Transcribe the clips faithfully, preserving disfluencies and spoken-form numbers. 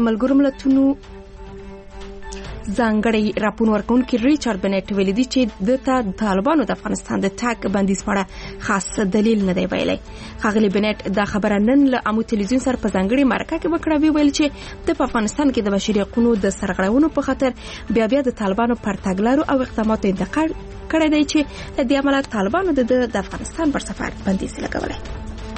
د ملګرو ملتونو ځانګړی راپور ورکوونکي ریچارډ بنټ ویلي دي چې د طالبانو د افغانستان د تاک بندیز په اړه خاص دلیل نه دی ویلی. ښاغلي بنټ دا خبره نن له عامو تلویزیون سره په ځانګړې مرکه کې وکړه. وی ویل چې د افغانستان کې د بشري حقوقو د سرغړونو په خاطر بیا بیا د طالبانو پر تګلارو او اقداماتو انتقاد کړی دی چې د دې عمله طالبانو د افغانستان پر سفر بندیز لګولی.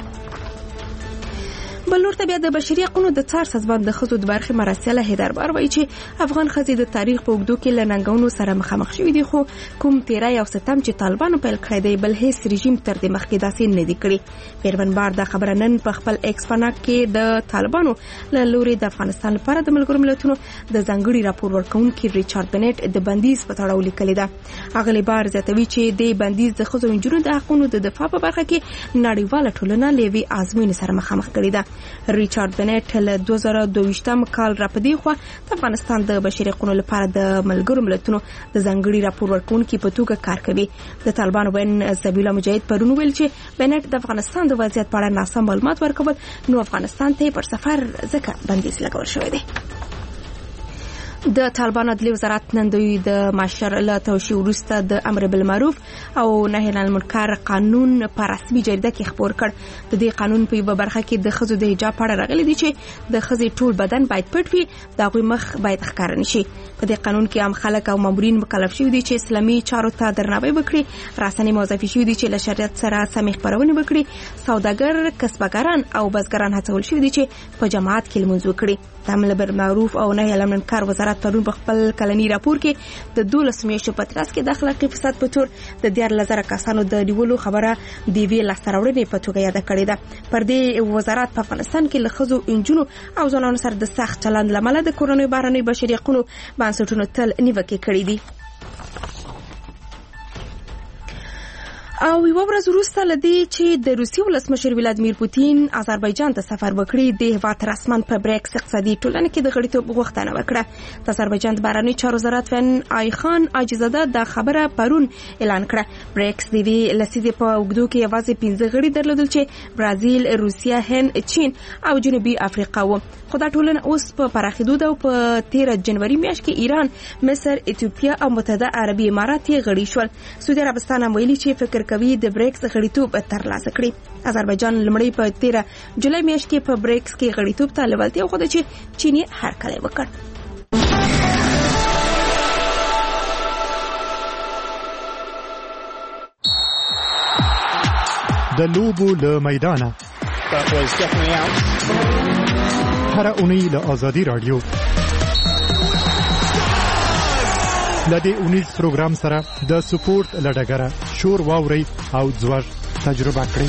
بل ورته بیا د بشري حقوقو د څار سازمان د ښځو د برخې مرستیاله هیدربار وایي چې افغان ښځې د تاریخ په اوږدو کې له ننګونو سره مخامخ شوي دي، خو کوم تیری او ستم چې طالبانو پیل کړی دی بل هیڅ رژیم تر دې مخکې داسې نه دي کړي. پیروان بار دا خبره نن په خپل ایکس پاڼه کې د طالبانو له لوري د افغانستان لپاره د ملګرو ملتونو د ځانګړي راپور ورکوونکي ریچارډ بنټ د بندیز په تړاو لیکلې ده. هغه بار زیاتوي چې د بندیز د ښځو او نجونو د حقوقو د دفاع په برخه کې نړیواله ټولنه له یوې ازموینې سره مخامخ کړې ده. ریچارډ بنټ له دوه زره دوه کال را پدې خو د افغانستان د بشري حقوقو لپاره د ملګرو ملتونو د ځانګړي راپور ورکوونکي په توګه کار کوي. د طالبانو وین سبیل مجاهد پرون ویل چې بنټ د افغانستان د وضعیت په اړه ناسم معلومات ورکول نو افغانستان ته پر سفر ځکه بندیز لګول شوی دی. د طالبان عدلي وزارت نن د معاشر له توشیح وروسته د امر بالمعروف او نهي عن المنکر قانون په رسمي جریده کې خپور کړ. د دې قانون په یوه برخه کې د ښځو د حجاب په اړه راغلي دي چې د ښځې ټول بدن باید پټ وي، د هغوی مخ باید ښکاره نه شي. په دې قانون کې عام خلک او مامورین مکلف شوي دي چې اسلامي چارو ته درناوی وکړي، رسنۍ موظفې شوي دي چې له شریعت سره سمې خپرونې وکړي، سوداګر، کسبګران او بزګران هڅول شوي دي چې په جماعت کې لمونځ وکړي. د امر بالمعروف او نهي عن المنکر وزارت پرون په خپل کلنی راپور کې د دولس میاشتو په ترڅ کې د اخلاقي فساد په تور د دیارلس زره کسانو د نیولو خبره د یوې لاسته راوړنې په توګه یاده کړې ده. پر دې وزارت په افغانستان کې له ښځو، نجونو او ځوانانو سره د سخت چلند له امله د کورنیو بهرنیو بشري حقوقو بنسټونو تل نیوکې کړې دي. او یو ورځ وروسته لدی چې د روسي ولسمشر ولادیمیر پوتین آذربایجان ته سفر وکړي، د هیواد رسمن په بریکس اقتصادي ټولنه کې د غړیتوب غوښتنه وکړه. د آذربایجان د بهرنیو چارو وزارت فن آیخان عاجزاده د خبره پرون اعلان کړه. بریکس د دې لسیدې په اوږدو کې یوازې پنځه غړي درلودل چې برازیل، روسیا، هند، چین او جنوبي افریقا وو. خو دا ټولنه اوس په پراخېدو ده او په تیره جنوري میاشت کې ایران، مصر، ایتوپیا او متحده عربي امارات یې غړي شول. سعودي عربستان هم ویلي چې فکر کوي د بریکس غړیتوب ترلاسه کړي. آذربایجان لمړی په تیره جولای میاشت کې په بریکس کې غړیتوب ته لېوالتیا وښوده چې چین یې هرکلی وکړ. د لوبو له میدانه هر اونۍ له آزادي رادیو لدې اونیز پروګرام سره د سپورت لډګره شور واوري او ځوړ تجربه کړئ.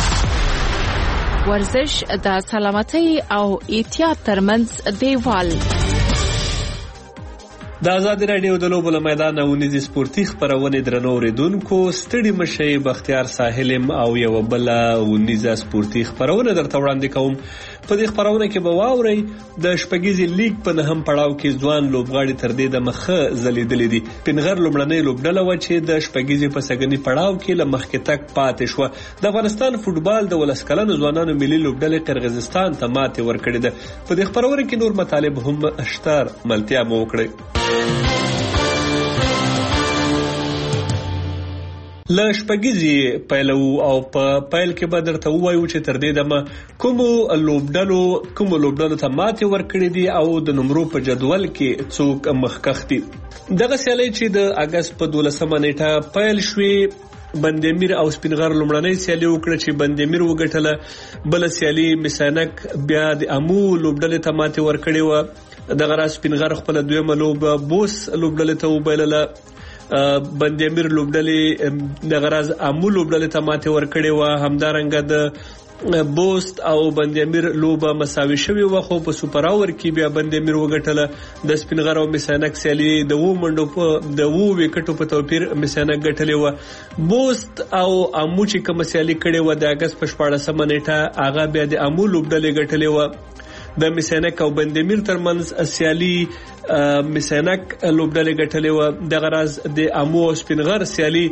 ورزش د سلامتۍ او احتیاط ترمنځ دیوال. د آزادي رادیو د لوبو له میدان اونیز سپورتي خبرونه درنو اوریدونکو، ستړي مشي بختیار ساحلم او یو بل اونیز سپورتي خبرونه درته وړاندې کوم. په دې خبرونه کې به واورئ د شپږیزې لیګ په نهم پړاو کې ځوان لوبغاړي تر دې د مخه ځلیدلې دي. پنغر لومړنۍ لوبډله وه چې د شپږیزې په سږني پړاو کې له مخکې تګ پاتې شوه. د افغانستان فوټبال د ولس کلنو ځوانانو ملي لوبډلې قرغیزستان ته ماتې ورکړې ده. په دې خبرونه کې نور مطالب هم شته، ملتیا مو وکړئ. له شپږیزې پیلو او په پیل کې به درته ووایو چې تر دې دمه کومو لوبډلو کومو لوبډلو ته ماتې ورکړې دي او د نمرو په جدول کې څوک مخکښ دي. دغه سیالۍ چې د اګست په دولسمه نیټه پیل شوې، بندمیر او سپینغر لومړنۍ سیالي وکړه چې بندمیر وګټله. بل سیالي مسانک بیا د امو لوبډلې ته ماتې ورکړې و. دغه راز سپینغر خپل دویمه لوبه بوس لوبډلې ته وبایلله. بندمیر لوبډلې دغه راز امو لوبډلې ته ماتې ورکړې و. همدارنګه د بوست او بندمیر لوبه مساوي شوې و، خو په سوپر اور کې بیا بندمیر وګټله. د سپینغر او مسانک سیالي د وو منډو په د وو وکټو په توپیر مسانک ګټلې و. بوست او امو چې کوم سیالي کړې و د اگست په شپاړسمه نیټه هغه بیا د امو لوبډلې ګټلې و. د مسانک او بندمیر ترمنځ سیالي مسانک لوبډلې ګټلې و. دغه راز د امو او سپینغر سیالي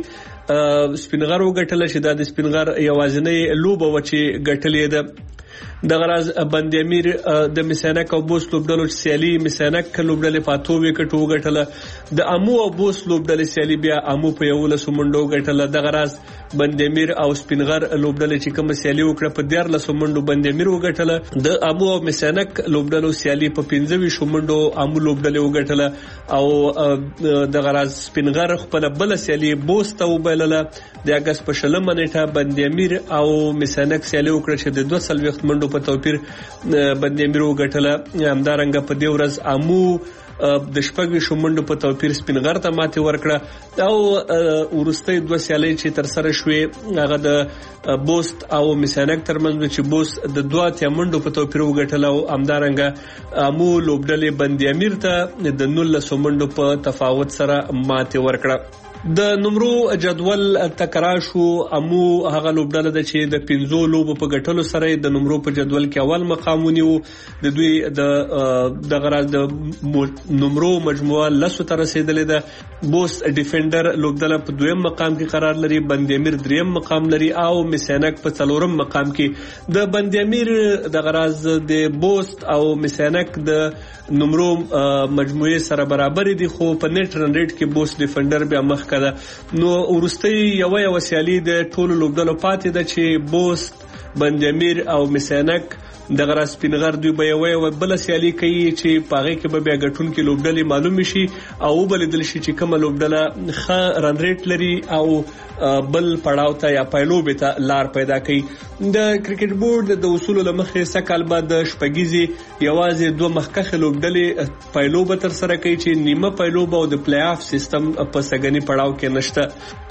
سپینغر وګټله چې دا د سپینغر یوازینۍ لوبه و چې ګټلې ده. د غراز بند امیر د مسانک او بوس لوبډلو سیالي مسانک لوبډلې په اتو وکټو وګټله. د امو او بوس لوبډلې سیالي بیا امو په یو لس منډو وګټله. د غراز بند امیر او سپینغر لوبډلې چې کوم سیالي وکړه په ډیر لس منډو بند امیر وګټله. د امو او مسانک لوبډلو سیالي په پنځه ویشت منډو امو لوبډلې وګټله او د غراز سپینغر خپل بل سیالي بوس ته وبلله. د اگست په شلمه نیټه بند امیر او مسانک سیالي وکړه چې د دوه سلويخت منډو په توپیر بند امیر وګټله. همدارنګه په دې ورځ امو د شپږ شومنډو په توپیر سپینغر ته ماتې ورکړه او ورستۍ دوه سیالۍ چې تر سره شوې هغه د بوست او مسانک ترمنځ چې بوست د دوه تیمنډو په توپیر وګټله او همدارنګه امو لوبډلې بند امیر ته د نولس منډو په تفاوت سره ماتې ورکړه. د نمرو جدول تکراشو امو هغه لوبډله ده چې د پنځو لوبو په ګټلو سره د نمرو په جدول کې اول مقام ونیو. د دوی د د غراز د نمرو مجموعه لسو ته رسیدلې ده. بوس ډیفندر لوبډله په دویم مقام کې قرار لري. بند امیر دریم مقام لري او مسانک په څلورم مقام کې. د بند امیر د غراز د بوس او مسانک د نمرو مجموعه سره برابر دي خو په نیټ رن ریټ کې بوس ډیفندر بیا مخ کده. نو ورستۍ یو یو سیالي د ټولو لوبډلو پاتې ده چې بوست بند امیر او مسانک د غراز سپینغر دوی به یو یو بل سیالي کوي چې پاغه کې به بیا ګټونکو لوبډلې معلوم شي او بلدل شي چې کوم لوبډله ښه رن ریټ لري او بل پړاو ته یا پایلوبې ته لار پیدا کوي. د کرکټ بورډ د اصول لمخې سکهال بعد د شپږیزي یوازې دوه مخکخه لوبډلې پایلوبه تر سره کوي چې نیمه پایلوبه او د پلی آف سیستم په سګنی پړاو کې نشته.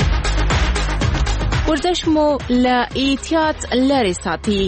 ورزش مو له احتیاط لري ساتي.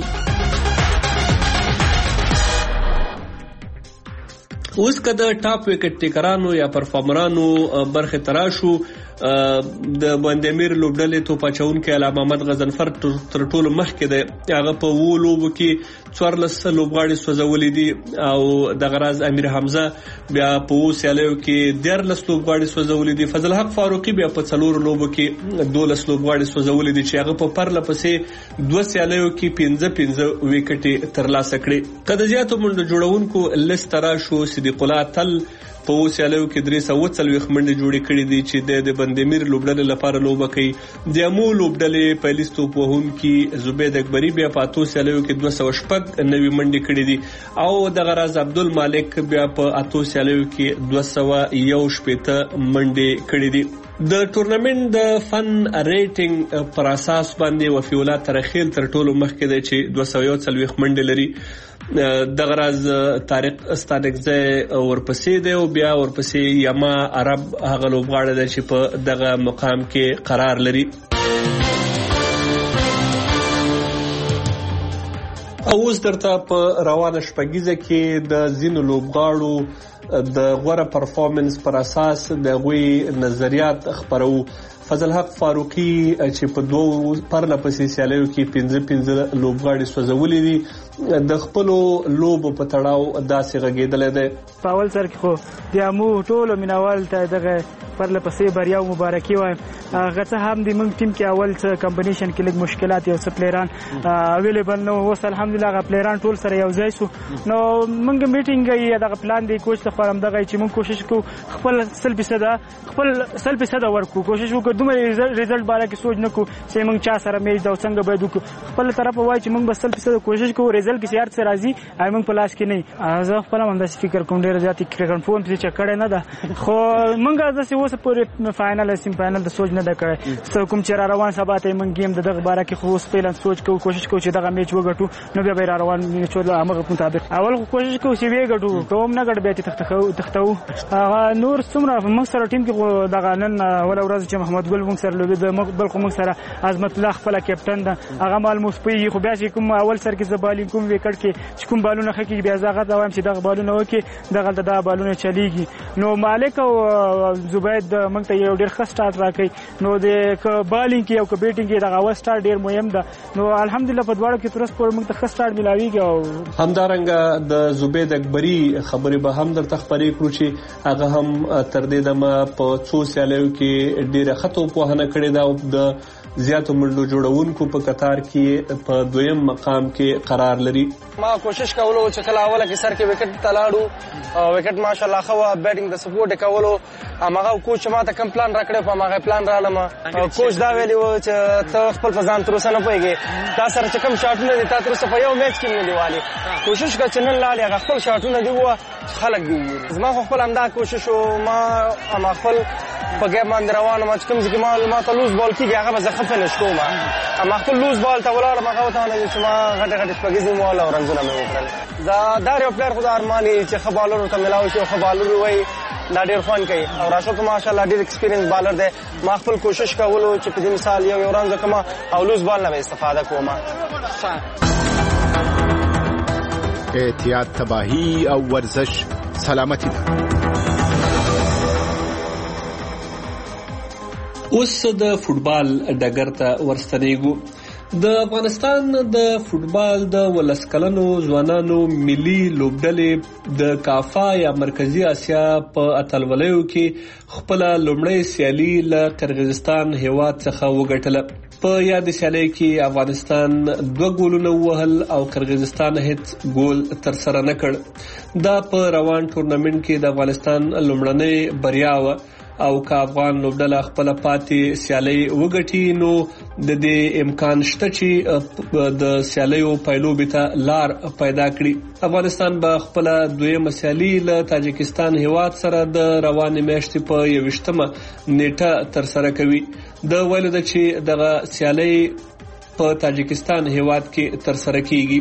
اوس کده ټاپ وکټ ټیکرانو یا پرفارمرانو برخه تراشو د بند امیر لوبډلې تو پچاونکو علامه محمد غزنفر تر ټولو مخکې دی. هغه په وو لوبو کې څوارلس لوبغاړي سوځولې دي او د غراز امیر حمزه بیا په وو سیالیو کې دیارلس لوبغاړي سوځولې دي. فضل حق فاروقي بیا په څلور لوبو کې دولس لوبغاړي سوځولې دي چې هغه په پرله پسې دوه سیالیو کې پنځه پنځه وکټې ترلاسه کړې. کده زیاتو منډه جوړونکو لسترا شو صدیق الله تل په وسیالو کې درې سوه څلوېښت منډې جوړې کړې دي چې د بند امیر لوبډلې لپاره لوبه کوي. د امو لوبډلې په لیستو وهونکي زبید اکبري بیا په اتو سیالیو کې دوه سوه شپږ نوي منډې کړې دي او د غراز عبدالمالک بیا په اتو سیالیو کې دوه سوه یو شپېته منډې کړې دي. د ټورنمنت د فن ریټینګ پر اساس باندې وفیولا ترخیل تر ټولو مخکې دی چې دوه سوه یو څلوېښت منډې لري. د غراز طارق استانکزی ورپسې دی او بیا ورپسې یما عرب هغه لوبغاړی دی چې په دغه مقام کې قرار لري. او اوس درته په روانه شپږیزه کې د ځینو لوبغاړو د غوره پرفارمنس پر اساس د غوي نظریات خبرو. فضل حق فاروقي چې په دوه پرله پسې سیالیو کې پنځه پنځه لوبغاړي سوځولې دي د خپل لوبو په تړاو داسې غږېدلې ده. په اول سر کې خو د امو ټولو مینوال ته دغه پرله پسې بریا او مبارکي وایم. هغه څه هم د موږ ټیم کې اول څه کمبینیشن کې لږ مشکلات یو څه پلیران اویلیبل نو اوس الحمدلله هغه پلیران ټول سره یو ځای سو. نو موږ میټینګ یې دغه پلان دی کوچ ته خورم دغه چې موږ کوشش کوو خپل سل فیصد خپل سل فیصد ورکو کوشش وکړو دومره ریزلټ باره کې سوچ نه کو چې موږ چا سره میچ دا څنګه باید وکړو. خپل طرف وای چې موږ بس سل فیصد کوشش کوو ریزلټ کې سیار څه راځي آی موږ په لاس کې نه. زه خپل هم داسې فکر کوم ډېر زیات کرکټ فون په چې کړه نه ده خو موږ داسې اوس پورې فائنل سیم فائنل د سوچ نه ده کړی. څه کوم چې را روان سبا ته موږ گیم دغه باره کې خو اوس پهلا سوچ کوو کوشش کوو چې دغه میچ وګټو نو بیا را روان میچ ول هغه مطابق اول کوشش کوو چې وی ګټو کوم نه ګټ بیا تختخو تختو. نور څومره موږ سره ټیم کې دغه نن ول ورځ چې محمد ګل موږ سره لوبي د بل کوم سره عظمت الله خپل کیپټن ده هغه مال مصپي خو بیا چې کوم اول سر کې زبالین کوم وکټ کې چې کوم بالونه خکې بیا زغه دا وایم چې دغه بالونه وکي دغه دا بالونه چلیږي. نو مالک او زبید موږ ته یو ډیر ښه سٹارټ راکړي. نو د ک بالینګ کې او ک بیټینګ کې دغه اول سٹارټ ډیر مهم ده. نو الحمدلله په دواړو کې ترس پور موږ ته ښه سٹارټ ملاویږي. او همدارنګه د زبید اکبری خبرې به هم درته خبرې کړو چې هغه هم تر دې دمه په څو سیالیو کې ډیره خطو په هنه کړې ده او د زیاتو منډو جوړونکو په قطار کې په دویم مقام کې قرار لري. ما کوشش کولو چې کله اوله کې سر کې وکټ تلاړو او وکټ ماشاءالله خو بیټینګ د سپورټ کولو هغه کوچ ما ته کم پلان راکړو په هغه پلان رالم. کوچ دا ویلی و چې ته خپل فزان تر اوسه نه پوهیږي تا سره چې کم شاټونه دي تا تر اوسه په یو میچ کې نه دیوالي کوشش وکړه چې نن لاړې هغه خپل شاټونه دی و خلک دی زما خپل همدا کوشش او ما ما خپل په ګیم باندې روانه ما چې کوم ځکه معلومات لوز بال کیږي هغه به زه خفه نشم. ما خپل لوز بال ته ولاړم هغه وته نه چې ما غټه غټه شپږیزې مول او رنګونه مې وکړل. دا دا یو پلیر خو د ارماني چې ښه بالر ورته ملاوي شي او ښه بالر وي دا ډېر خوند کوي. او راشد ماشاءالله ډېر ایکسپیرینس بالر دی. ما خپل کوشش کولو چې په دې مثال یو یو رنګ کما او لوز بال نه استفاده کوم. احتیاط تباہی او ورزش سلامتی ده. اوس د فوټبال ډګر ته ورستنېږو. د افغانستان د فوټبال د ولس کلنو ځوانانو ملي لوبډلې د کافا یا مرکزی اسیا په اتلولیو کې خپل لومړی سیالي له قرغیزستان هیواد څخه وګټله. په یاد سیالي کې افغانستان دوه ګولونه وهل او قرغیزستان هیڅ ګول تر سره نه کړ. دا په روان ټورنمنت کې د افغانستان لومړنۍ بریا و او که افغان لوبډله خپل پاتې سیالي وګټي نو د دې امکان شته چې د سیالیو پایلوبې ته لار پیدا کړي. افغانستان به خپل دویمه سیالي له تاجکستان هیواد سره د روانې میاشتې په یوویشتمه نیټه تر سره کوي. د ویلو ده چې دغه سیالي په تاجکستان هیواد کې تر سره کیږي.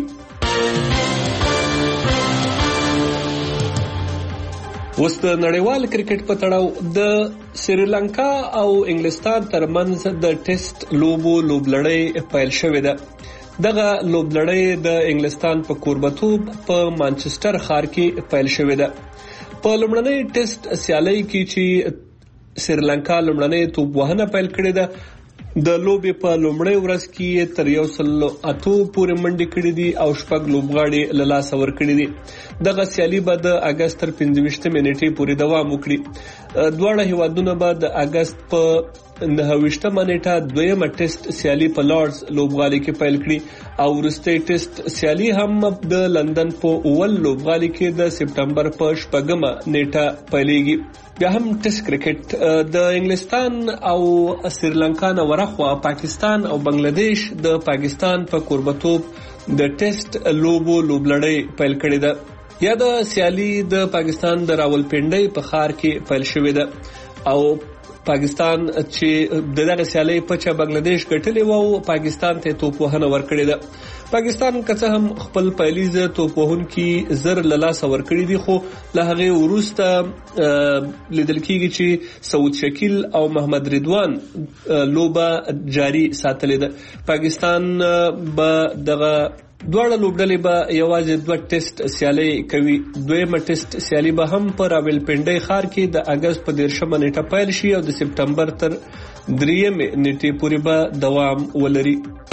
اوس د نړیوال کرکټ په تړاو د سریلانکا او انګلستان ترمنځ د ټیسټ لوبو لوبلړۍ پیل شوې ده. دغه لوبلړۍ د انګلستان په کوربتوب په مانچستر ښار کې پیل شوې ده. په لومړنۍ ټیسټ سیالۍ کې چې سریلانکا لومړنۍ توپ وهنه پیل کړې ده د لوبې په لومړۍ ورځ کې تر یو سل اتو پورې منډې کړې دي او شپږ لوبغاړي له لاسه ورکړي دي. دغه سیالي به د اگست تر پنځه نیټې پورې دوام وکړي. دواړه هیوادونه به د اگست په نهه نیټه دویمه ټیسټ سیالي په لارډز لوبغالي کې پیل کړي او وروستۍ ټیسټ سیالي هم د لندن په اول لوبغالي کې د سپټمبر په شپږمه نیټه پیلېږي. بیا هم ټیسټ کرکټ د انګلستان او سریلانکا نه ورخوا پاکستان او بنگلاديش د پاکستان په کوربتوب د ټیسټ لوبو لوبلړۍ پیل کړې ده. یا د سیالي د پاکستان د راولپنډۍ په ښار کې پیل شوې ده او پاکستان چې دغه سیالي په چا بنگلاديش ګټلې وو پاکستان ته توپ وهنه ورکړې ده. پاکستان که هم خپل پایلیز توپ وهونکي زر له لاسه ورکړي دي خو له هغه وروسته لیدل کېږي چې سعود شکیل او محمد رضوان لوبه جاری ساتلې ده. پاکستان به دغه دواړه لوبډلې به یوازې دوه ټیسټ سیالي کوي. دویمه ټیسټ سیالي به هم په راولپنډۍ ښار کې د اگست په دیرشمه نیټه پیل شي او د سپټمبر تر دریمې نیټې پورې به دوام ولري.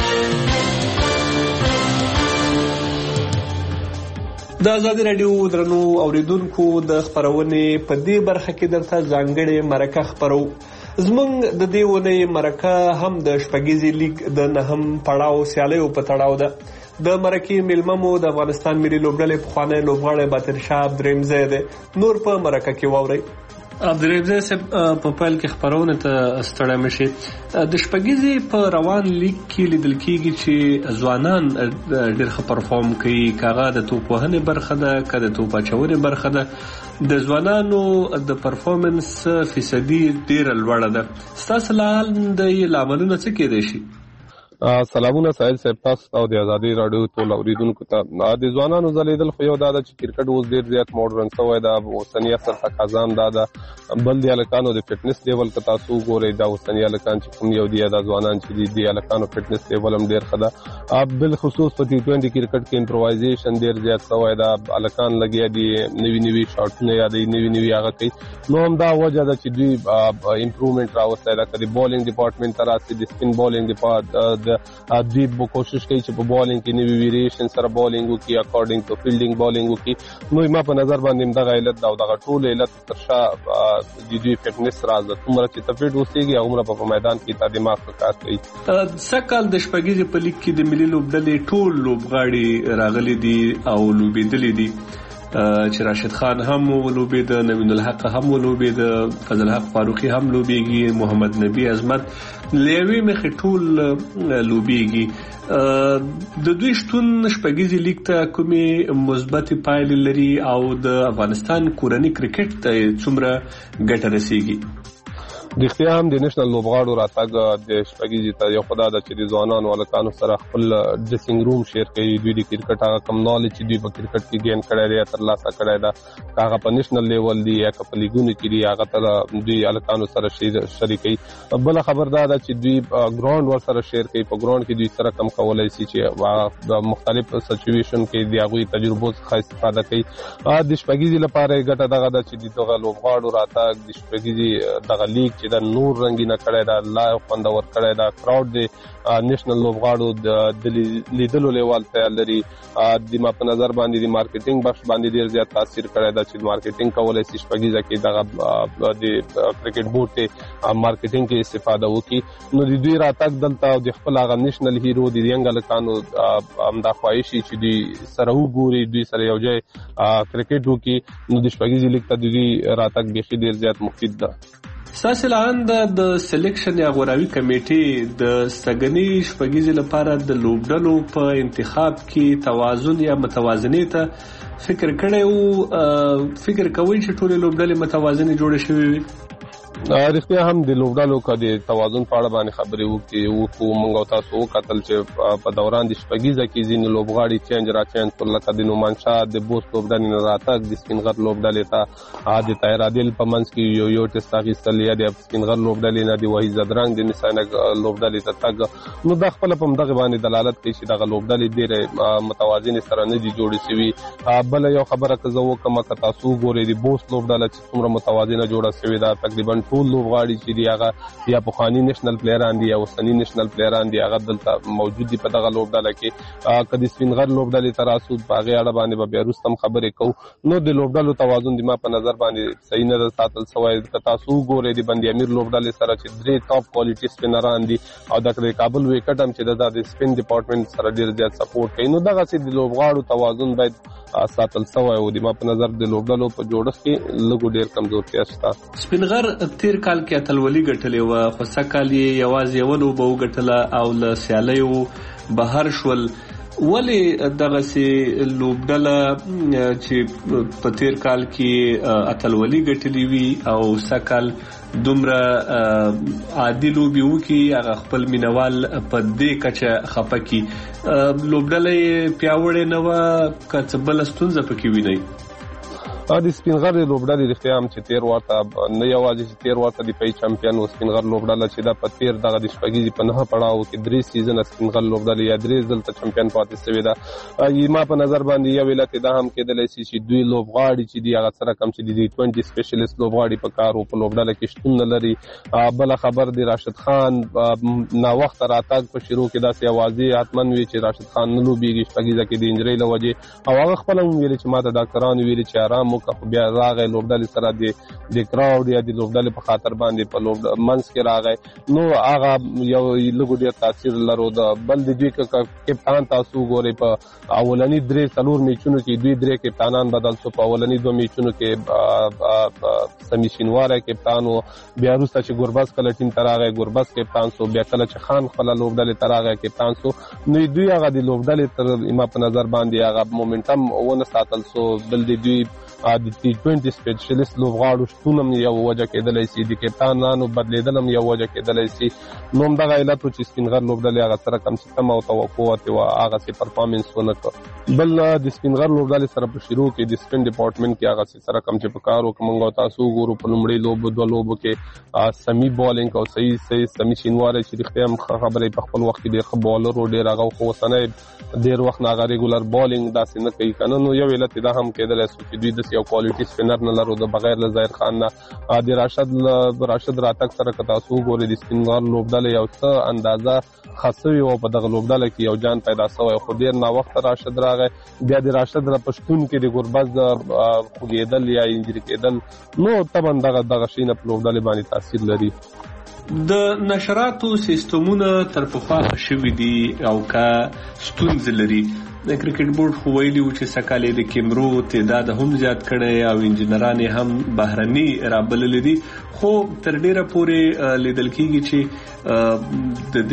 د آزادي رادیو درنو اوریدونکو د خبرونې په دې برخه کې درته ځانګړې مرکه خبرو. زمونږ د دې ونې مرکه هم د شپږیزې لیګ د نهم پړاو سیالیو په تړاو ده. د مرکې میلمه مو د افغانستان ملي لوبډلې پخوانی لوبغاړی باطن شاه عبدالرحیم دی. نور په مرکه کې واورئ. عبدالرحیم صاحب په پیل کې خبرونه ته ستړی مشي. د شپږیزې په روان لیګ کې لیدل کېږي چې ځوانان ډېر ښه پرفارم کوي. کاغه د توپ وهنې برخه ده که د توپ اچونې برخه ده. د ځوانانو د پرفارمنس فیصدي ډېره لوړه ده. ستاسو له حال د لاملونه څه کېدای شي؟ سلامونه سایل صاحب، تاسو او د ازادي رادیو ټول اوریدونکو ته. د ځوانانو ځلیدل خو یو دا ده چې کرکټ اوس ډېر زیات ماډرن شوی دا اوسني عصر تقاضا هم دا ده. بل د هلکانو د فټنس لیول که تاسو وګورئ دا اوسني هلکان چې کوم یو دي دا ځوانان چې دي د هلکانو فټنس لیول هم ډېر ښه ده. بالخصوص په ټي ټوینټي کرکټ کې امپرووایزیشن ډېر زیات شوی دا. هلکان لګیا دي نوي نوي شاټونه یادوي، نوي نوي هغه کوي. نو هم دا وجه ده چې دوی امپروومنټ راوستی ده. که د بالینګ ډپارټمنټ ته راسي د سپین بالینګ د دوی به کوشش کوي چې په بالینګ کې نوي ویریشن سره بالینګ وکړي، اکارډینګ ټو فیلډینګ بالینګ وکړي. نو ما په نظر باندې دغه علت دا او دغه ټول علت تر شا د دوی فټنس راز ده. څومره چې ته فټ اوسېږي هغومره په میدان کې تا دماغ ښه کار کوي. سږ کال د شپږیزې په لیګ کې د ملي لوبډلې ټول لوبغاړي راغلي دي او لوبېدلي دي، چې راشد خان هم ولوبېده، نوین الحق هم ولوبېده، فضل حق فاروقي هم لوبېږي، محمد نبی عظمت له یوې مخې ټول لوبېږي. د دوی شتون شپږیزې لیګ ته کومې مثبتې پایلې لري او د افغانستان کورني کرکټ ته څومره ګټه رسېږي؟ رښتیا هم د نېشنل لوبغاړو راتګ د شپږیزې ته یو خو دا ده چې د ځوانانو هلکانو سره خپل ډریسنګ روم شیر کوي. دوی د کرکټ هغه کم نالج چې دوی په کرکټ کې ګین کړی دی یا ترلاسه کړی ده، که هغه په نیشنل لیول دي یا که په لیګونو کې دي، هغه ته دوی هلکانو سره شریکوي. بله خبر دا ده چې دوی ګراوند ورسره شیر کوي. په ګراوند کې دوی سره کم کولی شي چې د مختلف سچویشن کې د هغوی تجربو څخه استفاده کوي. د شپږیزې لپاره یې ګټه دغه ده چې د دغه لوبغاړو راتګ د شپږیزې دغه لیګ چې دا نور رنګینه کړی دا، لا خوندور کړی دا. کراوډ د نیشنل لوبغاړو د لیدلو لیول ته لري. د ما په نظر باندې د مارکیټینګ بخش باندې ډېر زیات تاثیر کړی دا چې مارکیټینګ کولی شي شپږیزه کې دغه د کرکټ بورډ ته مارکیټینګ کې استفاده وکړي. نو د دوی راتګ دلته د خپل هغه نیشنل هیرو د ینګ هلکانو همدا خواهش چې دوی سره وګوري، دوی سره یو ځای کرکټ وکړي. نو د شپږیزې لیګ ته د دوی راتګ بیخي ډېر زیات مفید ده. ستاسې لاندې د سلیکشن یا غوراوي کمیټې د سږنۍ شپږیزې لپاره د لوبډلو په انتخاب کې توازن یا متوازنې ته فکر کړی و؟ فکر کوئ چې ټولې لوبډلې متوازنې جوړې شوې وي؟ رښتیا هم د لوبډلو که د توازن په اړه باندې خبرې وکړو، موږ او تاسو وکتل چې په دوران د شپږیزه کې ځینې لوبغاړي چینج را چینج کړل، لکه د نومانشاه د بوست لوبډلې نه راتګ، د سپینغر لوبډلې ته د طاهر عادل په منځ کې یو یو ټسټ اخیستل، یا د سپینغر لوبډلې نه د وحید زدرنګ د نساینک لوبډلې ته تګ. نو دا خپله په همدغې باندې دلالت کوي چې دغه لوبډلې ډېرې متوازنې سره نه دي جوړې شوي. بله یو خبره که زه وکړم، که تاسو وګورئ د بوست لوبډله چې څومره متوازنه جوړه شوې ده، تقریبا ټول لوبغاړي چې دی هغه یا پخواني نېشنل پلیران دي یا اوسني نېشنل پلیران دي، هغه دلته موجود دي په دغه لوبډله کې. که د سپینغر لوبډلې ته راسو په هغې اړه باندې به بیا وروسته هم خبرې کوو. نو د لوبډلو توازن د ما په نظر باندې صحیح نه ده ساتل سوی. که تاسو وګورئ د بند امیر لوبډلې سره چې درې ټاپ کوالټي سپینران دي او د کابل ویکټ هم چې د د سپین ډپارټمنټ سره ډېر زیات سپورټ کوي. نو دغسې د لوبغاړو توازن باید ساتل سوی و. د ما په نظر د لوبډلو په جوړښت کې لږ ډېر کمزورتیا شته. سپینغر تیر کال کې اتلولي ګټلې وه، خو سږ کال یې یوازې یوه لوبه وګټله او له سیالیو بهر شول. ولې دغسې لوبډله چې په تیر کال کې اتلولي ګټلې وي او سږ کال دومره عادي لوبې وکړي، هغه خپل مینوال په دې کچه خفه کړي؟ لوبډله یې پیاوړې نه وه که څه بله ستونزه پکې وینئ؟ د سپینغر لوبډلې رښتیا هم چې تیر ورته نه یوازې چې تیر ورته د پی چمپیون و سپینغر لوبډله چې دا په تیر دغه د شپږیزې په نهه پړاو کې درې سیزنه سپینغر لوبډلې یا درې ځلته چمپیون پاتې شوې ده. ما په نظر باندې یو علت دا هم کېدلی شي چې دوی لوبغاړي چې دي هغه سره کم چې د ټي ټوینټي سپیشلیسټ لوبغاړي په کار و په لوبډله کې شتون نه لري. بله خبر د راشد خان ناوخته راتګ په شروع کې داسې اوازې حتما وي چې راشد خان نه لوبېږي شپږیزه کې د انجرۍ له وجې، او هغه خپله هم ویلي چې ما ته ډاکټرانو ویلي چې آرام خو بیا راغی لوبډلې سره د کراوډ یا د لوبډلې په خاطر باندې په لوب منځ کې راغی. نو هغه یو لږ ډېر تاثیر لرو. د بل د دوی کپتان تاسو وګورئ په اولني درې څلور میچونو کې دوی درې کپتانان بدل شو. په اولني دوه میچونو کې سمی شینواری کپتان و، بیا وروسته چې ګربز کله ټیم ته راغی ګربز کپتان سو، بیا کله چې خان خپله لوبډلې ته راغی کپتان سو. نو دوی هغه د لوبډلې تر ما په نظر باندې هغه مومنټم ونه ساتل سو. بل د دوی د ټي ټوینټي سپیشلیست لوبغاړو شتون هم یو وجه کېدلی شي، د کپتانانو بدلیدل هم یو وجه کېدلی شي. نو همدغه علت و چې سپین غر لوبډلې هغه سره کم چې تمه او توقع وتې وه هغسې پرفارمنس ونه کړ. بل د سپین غر لوبډلې سره په شروع کې د سپین ډپارټمنټ کې هغسې سره کم چې په کار وکړو موږ او تاسو وګورو په لومړۍ لوبو دوه لوبو کې سمي بالینګ او صحیح صحیح سمي شینواری چې رښتیا هم ښه خبره په خپل وخت کې ډېر ښه بالر و، ډېر هغه خو اوسنی ډېر وخت نه هغه ریګولر بالینګ داسې نه کوي که نه. نو یو علت دا هم کېدلی شو چې دوی داسې یو کوالټي سپینر نه لرو د بغیر له ظاهر خان نه. د راشد راشد راتګ سره که تاسو وګورئ د سپین غر لوبډلې یو څه اندازه ښه سوي وه په دغه لوبډله کې، یو جان پیدا سوی خو ډېر ناوخته راشد راغی. بیا د راشد را په شتون کې د ګربز د خوږېدل یا انجري کېدل نو طبعا دغه دغه شي نه په لوبډلې باندې تاثیر لري. د نشراتو سیستمونه تر پخوا شوي دي او که ستونزې لري. د کرکټ بورډ خو ویلي و چې سږ کال یې د کیمرو تعداد هم زیات کړی او انجینران یې هم بهرني رابللي دي، خو تر ډیره پورې لیدل کېږي چې د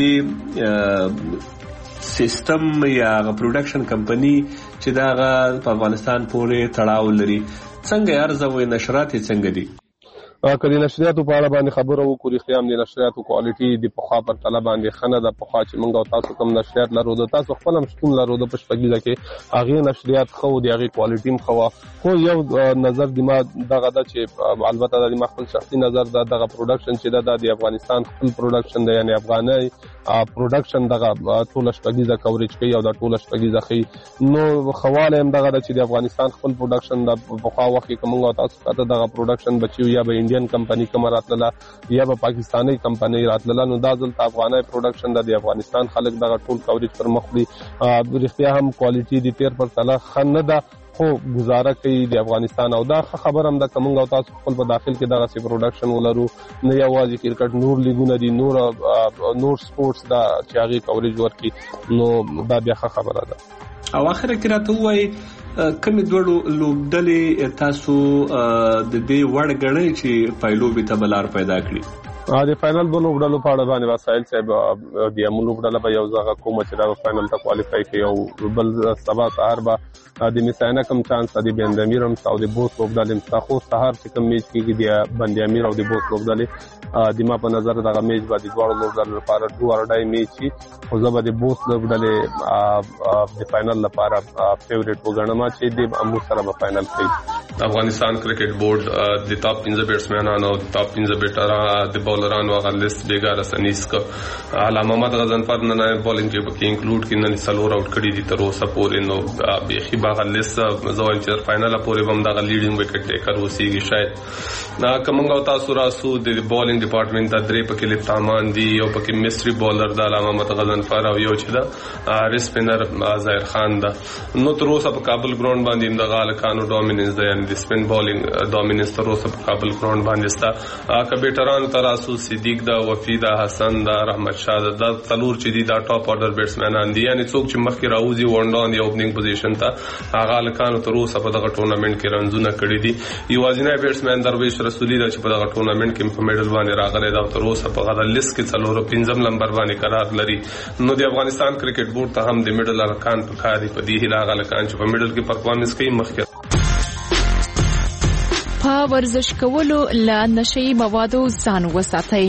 دې سیستم یا پروډکشن کمپنی چې دا په افغانستان پورې تړاو لري. څنګه ارزوي نشرات یې څنګه دي؟ که د نشریاتو په اړه باندې خبره وکړو رښتیا هم د نشریاتو کوالټي د پخوا پر تله باندې ښه نه ده. پخوا چې موږ او تاسو کوم نشریات لرو د تاسو خپل هم شتون لرو د په شپږیزه کې هغې نشریات ښه و، د هغې کوالټي هم ښه وه. خو یو نظر د ما دغه ده چې البته دا د ما خپل شخصي نظر ده دغه پروډکشن چې ده دا د افغانستان خپل پروډکشن دی، یعنې افغانۍ پروډکشن دغه ټوله شپږیزه کوریج کوي او دا ټوله شپږیزه ښیي. نو ښه والی هم دغه ده چې د افغانستان خپل پروډکشن د پخوا وخت کې که موږ او تاسو کاته دغه پروډکشن بچي یا به انډین کمپنی کومه راتلله یا به پاکستاني کمپنی راتلله، نو دا ځل ته افغاني پروډکشن د افغانستان خلک دغه ټول کوریج پر مخ وړي. رښتیا هم کوالټي د تیر پر تله ښه نه ده خو گزاره کوي د افغانستان او دا خبر هم ده که موږ او تاسو خپل په داخل کې دغسې پروډکشن ولرو نه یوازې کرکټ نور لیګونه دي نور نور سپورټس دا چې هغې کوریج ورکړي نو دا بیا ښه خبره ده. او اخره کې راته ووایي کومې دوړو لوبډلې تاسو د دې وړ ګڼئ چې پایلوبې ته به لار پیدا کړي؟ د فاینل دوه لوبډلو په اړه باندې به ساحل صاحب د یمو لوبډله به یو ځغه کومه چې دا فاینل ته کوالیفای کوي او بل سبا سهار به د میساینه کم چانس د بند امیر هم او د بوس لوبډلې هم خو سهار چې کوم میچ کېږي د بند امیر او د بوس لوبډلې د ما په نظر دغه میچ به د دواړو لوبډلو لپاره ډو اور ډای میچ وي، خو زه به د بوس لوبډلې د فاینل لپاره فیورټ وګڼم چې د امو سره به فاینل کوي. افغانستان کرکټ بورډ د ټاپ پنځه بیټسمنانو او ټاپ پنځه بیټرانو د بولرانو هغه لیست بیګا رسنیز کو علامه محمد غضنفر نه بالینګ کې پکې انکلوډ کړي نه څلور اوټ کړي دي تر اوسه پورې. نو بيخي باغ لیست زوال چې فائنل پورې هم دا لیډینګ وکټ ټیکر وسیږي شاید نا کومه او تاسو راسو د بالینګ ډپارټمنټ د درې پکې لپتامان دي او پکې مستری بولر د علامه محمد غضنفر او یو چې دا ریس سپینر ظاهر خان دا. نو تر اوسه په کابل ګراوند باندې د غالکانو ډومیننس دی د سپین بالینګ ډومیننس تر اوسه په کابل ګراوند باندې ستا کبيټران تراسو صدیق دا وفیدا حسن دا رحمت شاه دا څلور چې دي دا ټاپ اورډر بیټسمنان دي، یعنی څوک چې مخکې راوځي ورډان دی اوپننګ پوزیشن ته هغه لکانو تر اوسه په دغه ټورنمنت کې رنزونه کړی دي. یوازینی بیټسمن درویش رسولي دا چې په دغه ټورنمنت کې په میډل باندې راغلی دا تر اوسه په غدا لیست کې څلور پنځم نمبر باندې قرار لري. نو د افغانستان کرکټ بورډ ته هم د میډل لکان په کاري په دی هلا لکان چې په میډل کې پرفارمنس کوي مخکې په ورزش کولو له نشي موادو ځان وساتئ.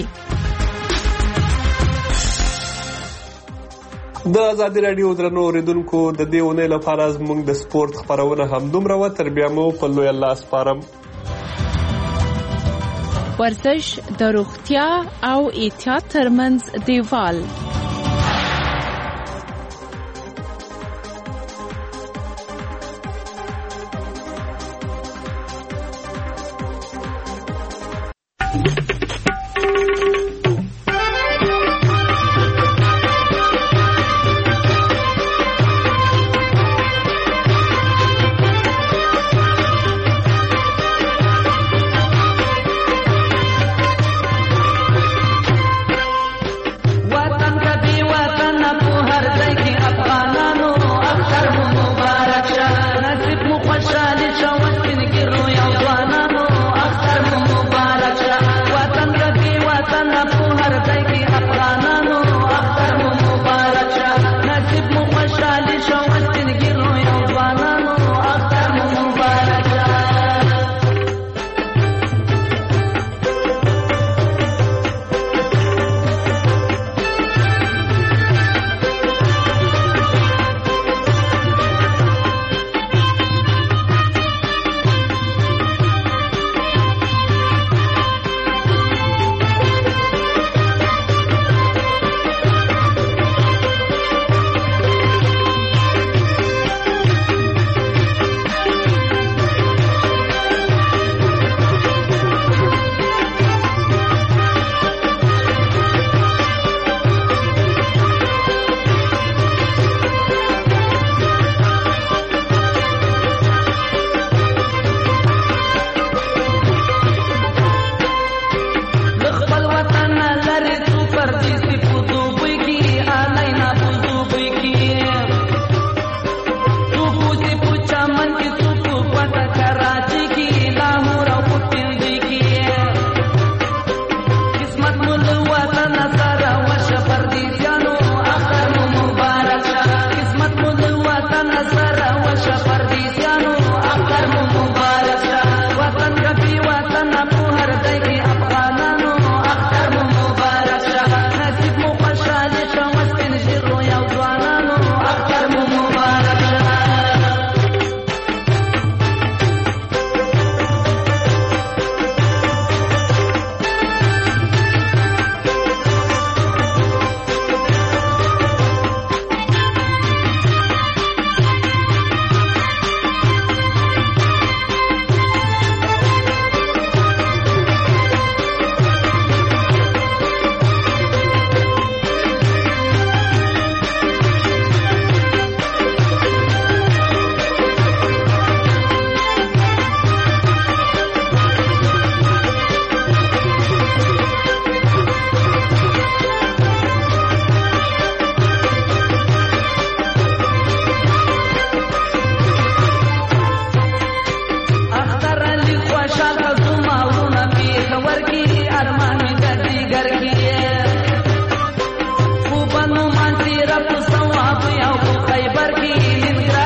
د ازادي راډیو درنو اوریدونکو د دې ونې لپاره زموږ د سپورت خبرونه همدومره وه. تر بیا مو په لوی الله سپارم. ورزش د روغتیا او احتیاط ترمنځ دیوال. Watan مسیرت ثواب یو خیبر کې